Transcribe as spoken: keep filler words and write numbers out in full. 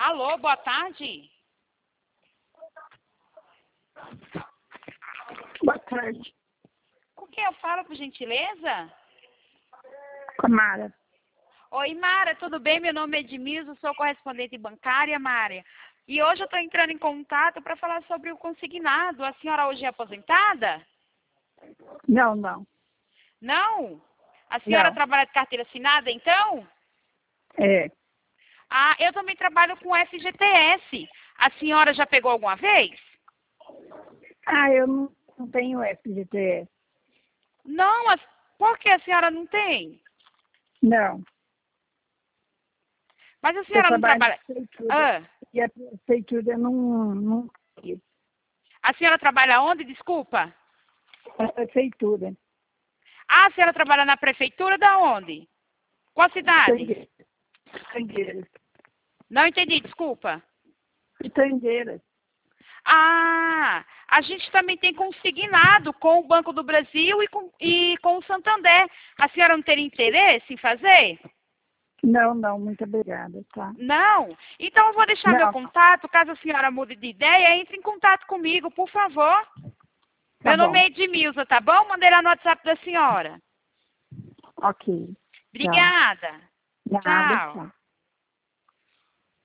Alô, boa tarde. Boa tarde. Com quem eu falo, por gentileza? Com a Mara. Oi, Mara, tudo bem? Meu nome é Edmilson, sou correspondente bancária, Mara. E hoje eu estou entrando em contato para falar sobre o consignado. A senhora hoje é aposentada? Não, não. Não? A senhora Não. trabalha de carteira assinada, então? É. Ah, eu também trabalho com F G T S. A senhora já pegou alguma vez? Ah, eu não, não tenho F G T S. Não, mas por que a senhora não tem? Não. Mas a Eu senhora não trabalho na trabalha... prefeitura Ah, e a prefeitura não... não a senhora trabalha onde, desculpa? a prefeitura. Ah, a senhora trabalha na prefeitura da onde? Qual cidade? Pitangeiras. Não entendi, desculpa. Pitangeiras. Ah, a gente também tem consignado com o Banco do Brasil e com, e com o Santander. A senhora não teria interesse em fazer? Não, não, muito obrigada, tá? Não? Então eu vou deixar meu Não, contato. Caso a senhora mude de ideia, entre em contato comigo, por favor. tá Meu nome bom. é Edmilza, tá bom? Mandei lá no WhatsApp da senhora. Ok. Tchau. Obrigada. Nada, Tchau. tchau.